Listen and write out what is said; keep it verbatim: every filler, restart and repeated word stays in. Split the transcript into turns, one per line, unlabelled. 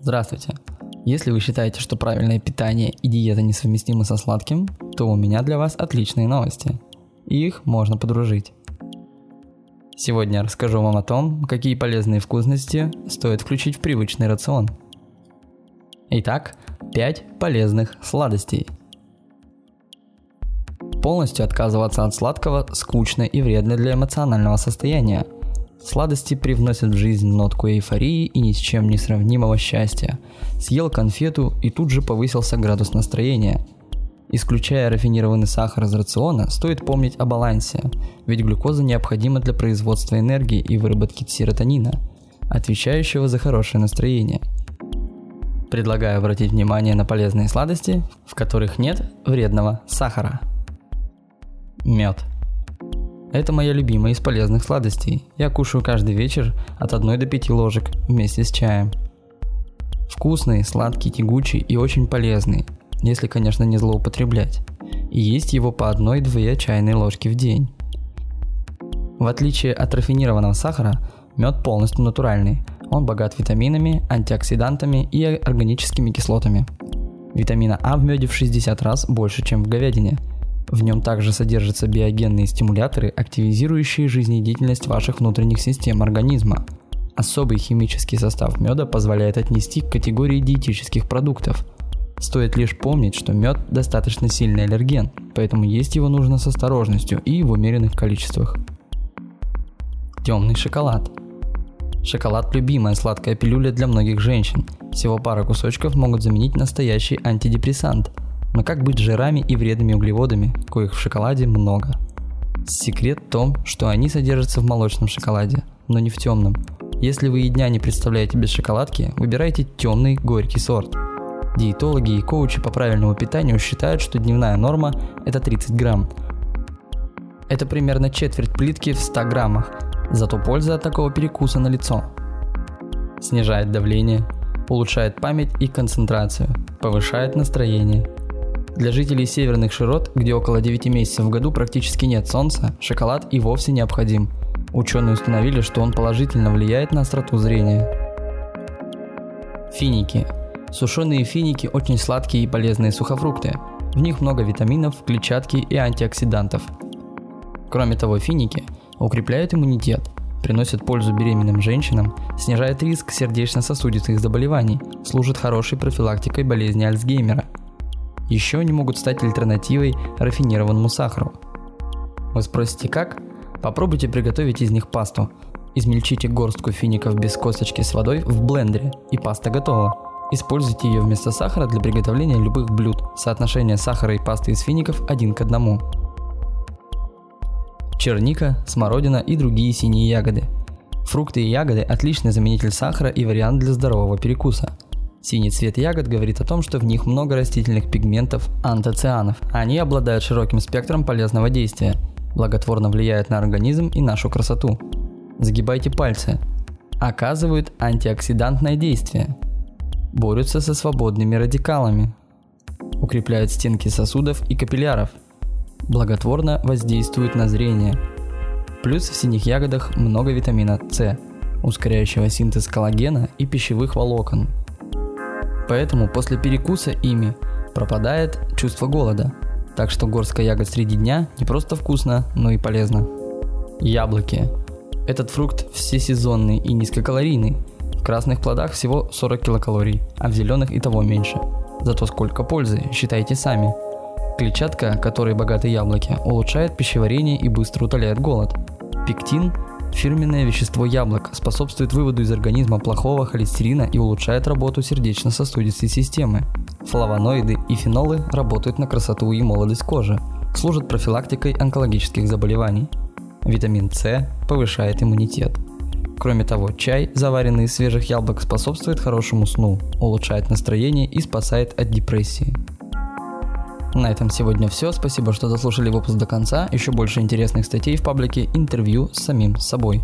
Здравствуйте! Если вы считаете, что правильное питание и диета несовместимы со сладким, то у меня для вас отличные новости. Их можно подружить. Сегодня я расскажу вам о том, какие полезные вкусности стоит включить в привычный рацион. Итак, пять полезных сладостей. Полностью отказываться от сладкого скучно и вредно для эмоционального состояния. Сладости привносят в жизнь нотку эйфории и ни с чем не сравнимого счастья. Съел конфету и тут же повысился градус настроения. Исключая рафинированный сахар из рациона, стоит помнить о балансе, ведь глюкоза необходима для производства энергии и выработки серотонина, отвечающего за хорошее настроение. Предлагаю обратить внимание на полезные сладости, в которых нет вредного сахара. Мед. Это моя любимая из полезных сладостей. Я кушаю каждый вечер от одной до пяти ложек вместе с чаем. Вкусный, сладкий, тягучий и очень полезный, если, конечно, не злоупотреблять. И есть его по одной-две чайные ложки в день. В отличие от рафинированного сахара, мед полностью натуральный. Он богат витаминами, антиоксидантами и органическими кислотами. Витамина А в меде в шестьдесят раз больше, чем в говядине. В нем также содержатся биогенные стимуляторы, активизирующие жизнедеятельность ваших внутренних систем организма. Особый химический состав меда позволяет отнести к категории диетических продуктов. Стоит лишь помнить, что мед достаточно сильный аллерген, поэтому есть его нужно с осторожностью и в умеренных количествах. Темный шоколад. Шоколад – любимая сладкая пилюля для многих женщин. Всего пара кусочков могут заменить настоящий антидепрессант. Но как быть с жирами и вредными углеводами, коих в шоколаде много? Секрет в том, что они содержатся в молочном шоколаде, но не в темном. Если вы и дня не представляете без шоколадки, выбирайте темный горький сорт. Диетологи и коучи по правильному питанию считают, что дневная норма – это тридцать грамм. Это примерно четверть плитки в ста граммах, зато польза от такого перекуса налицо. Снижает давление, улучшает память и концентрацию, повышает настроение. Для жителей северных широт, где около девяти месяцев в году практически нет солнца, шоколад и вовсе необходим. Ученые установили, что он положительно влияет на остроту зрения. Финики. Сушеные финики очень сладкие и полезные сухофрукты. В них много витаминов, клетчатки и антиоксидантов. Кроме того, финики укрепляют иммунитет, приносят пользу беременным женщинам, снижают риск сердечно-сосудистых заболеваний, служат хорошей профилактикой болезни Альцгеймера. Еще они могут стать альтернативой рафинированному сахару. Вы спросите, как? Попробуйте приготовить из них пасту. Измельчите горстку фиников без косточки с водой в блендере, и паста готова. Используйте ее вместо сахара для приготовления любых блюд. Соотношение сахара и пасты из фиников один к одному. Черника, смородина и другие синие ягоды. Фрукты и ягоды – отличный заменитель сахара и вариант для здорового перекуса. Синий цвет ягод говорит о том, что в них много растительных пигментов антоцианов. Они обладают широким спектром полезного действия, благотворно влияют на организм и нашу красоту. Загибайте пальцы. Оказывают антиоксидантное действие. Борются со свободными радикалами. Укрепляют стенки сосудов и капилляров. Благотворно воздействуют на зрение. Плюс в синих ягодах много витамина С, ускоряющего синтез коллагена и пищевых волокон. Поэтому после перекуса ими пропадает чувство голода. Так что горстка ягод среди дня не просто вкусно, но и полезно. Яблоки. Этот фрукт всесезонный и низкокалорийный. В красных плодах всего сорок килокалорий, а в зеленых и того меньше. Зато сколько пользы, считайте сами. Клетчатка, которой богаты яблоки, улучшает пищеварение и быстро утоляет голод. Пектин – фирменное вещество яблок, способствует выводу из организма плохого холестерина и улучшает работу сердечно-сосудистой системы. Флавоноиды и фенолы работают на красоту и молодость кожи, служат профилактикой онкологических заболеваний. Витамин С повышает иммунитет. Кроме того, чай, заваренный из свежих яблок, способствует хорошему сну, улучшает настроение и спасает от депрессии. На этом сегодня все. Спасибо, что дослушали выпуск до конца. Еще больше интересных статей в паблике «Интервью с самим собой».